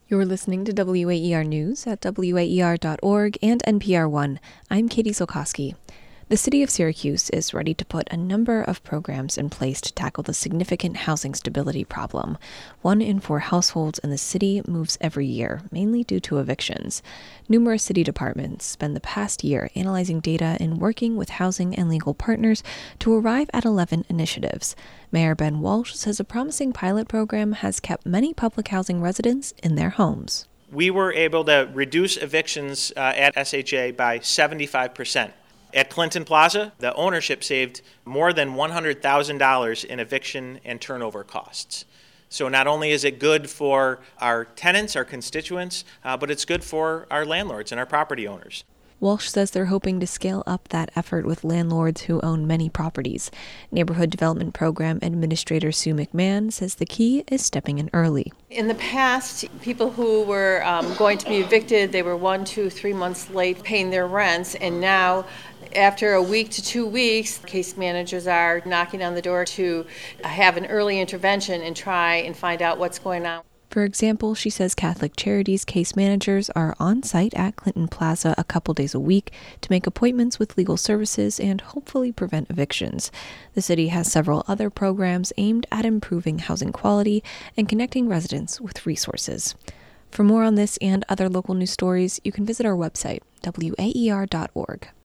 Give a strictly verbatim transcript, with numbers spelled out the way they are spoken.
You're listening to W A E R News at W A E R dot org and N P R One. I'm Katie Solkoski. The city of Syracuse is ready to put a number of programs in place to tackle the significant housing stability problem. One in four households in the city moves every year, mainly due to evictions. Numerous city departments spend the past year analyzing data and working with housing and legal partners to arrive at eleven initiatives. Mayor Ben Walsh says a promising pilot program has kept many public housing residents in their homes. We were able to reduce evictions uh, at S H A by seventy-five percent. At Clinton Plaza, the ownership saved more than one hundred thousand dollars in eviction and turnover costs. So not only is it good for our tenants, our constituents, uh, but it's good for our landlords and our property owners. Walsh says they're hoping to scale up that effort with landlords who own many properties. Neighborhood Development Program Administrator Sue McMahon says the key is stepping in early. In the past, people who were um, going to be evicted, they were one, two, three months late paying their rents, and now after a week to two weeks, case managers are knocking on the door to have an early intervention and try and find out what's going on. For example, she says Catholic Charities case managers are on site at Clinton Plaza a couple days a week to make appointments with legal services and hopefully prevent evictions. The city has several other programs aimed at improving housing quality and connecting residents with resources. For more on this and other local news stories, you can visit our website, W A E R dot org.